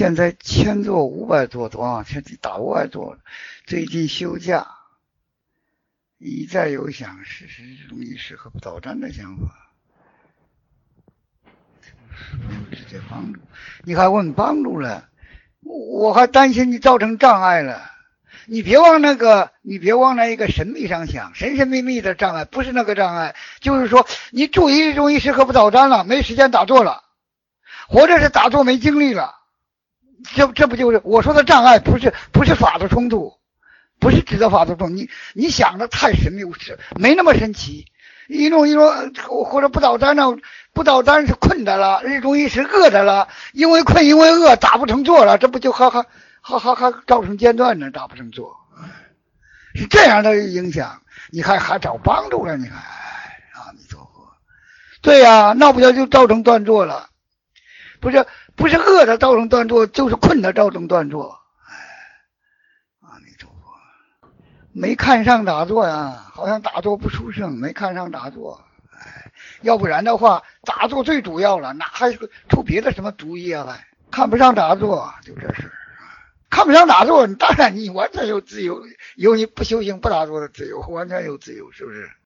现在千做500做多啊，现在打500做，最近休假，一再有想试试中医适合不导战的想法，是不是有直接帮助？你还问帮助了，我还担心你造成障碍了。你别往那一个神秘上想，神神秘秘的障碍不是那个障碍，就是说你注意中医适合不导战了，没时间打坐了，或者是打坐没精力了。这不就是我说的障碍？不是法的冲突，不是指的法的冲突。你想的太神秘，没那么神奇。一种或者不导战呢，不导战是困的了，日中医是饿的了，因为困因为饿打不成坐了，这不就还造成间断呢？打不成坐，是这样的影响，你还找帮助了？你看，阿弥陀佛，对呀，那不就造成断坐了？不是饿的造成断坐，就是困的造成断坐。阿弥陀佛，没看上打坐呀，好像打坐不殊胜，没看上打坐。要不然的话，打坐最主要了，哪还出别的什么主意啊？还看不上打坐，就这事。看不上打坐，当然你完全有自由，有你不修行不打坐的自由，完全有自由，是不是？